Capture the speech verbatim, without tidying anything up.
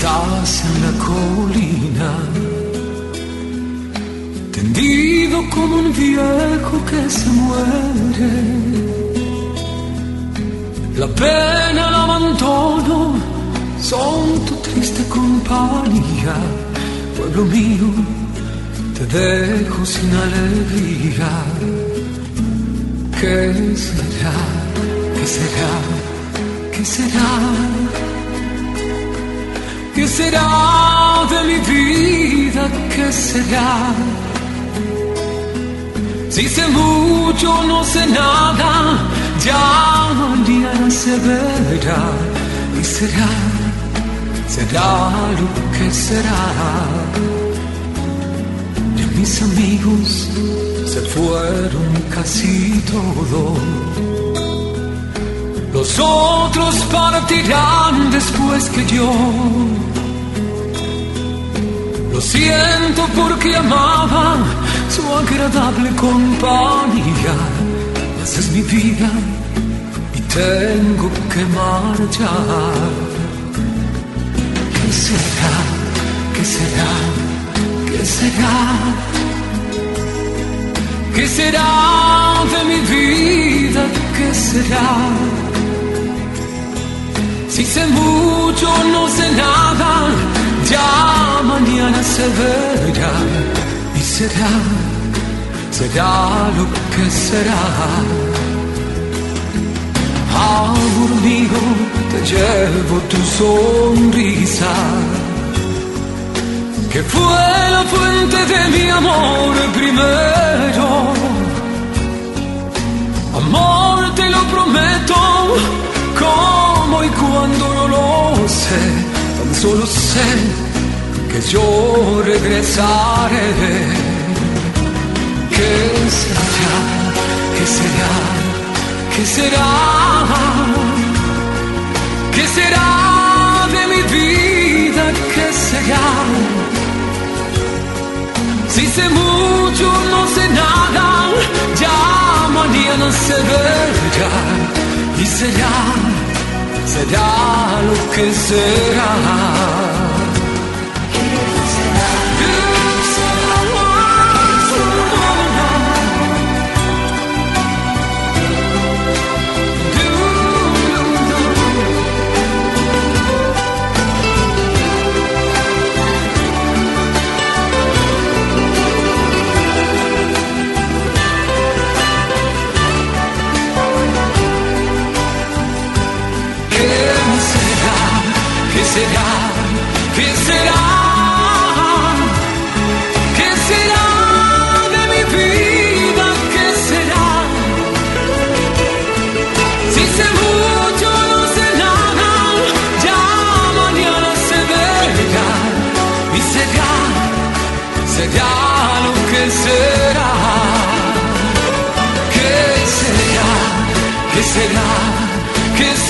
estás en la colina, tendido como un viejo que se muere. La pena, el abandono son tu triste compañía. Pueblo mío, te dejo sin alegría. ¿Qué será? ¿Qué será? ¿Qué será? ¿Qué será de mi vida? ¿Qué será? Si sé mucho, no sé nada, ya mañana se verá. Y será, será lo que será. De mis amigos se fueron casi todos. Los otros partirán después que yo. Lo siento porque amaba su agradable compañía. Mas es mi vida y tengo que marchar. ¿Qué será? ¿Qué será? ¿Qué será? ¿Qué será de mi vida? ¿Qué será? Si sé mucho, no sé nada, ya mañana se verá. Y será, será lo que será. Amor mío, te llevo tu sonrisa, que fue la fuente de mi amor primero. Amor, te lo prometo, como y cuando no lo sé, tan solo sé que yo regresaré. ¿Qué será? ¿Qué será? ¿Qué será? ¿Qué será de mi vida? ¿Qué será? Si sé mucho, no sé nada, ya mañana se verá. Y será, será lo que será. ¿Qué será? ¿Qué será? ¿Qué será de mi vida? ¿Qué será? Si sé mucho, no sé nada, ya mañana se verá. Y será, será lo que será. ¿Qué será? ¿Qué será? ¿Qué será?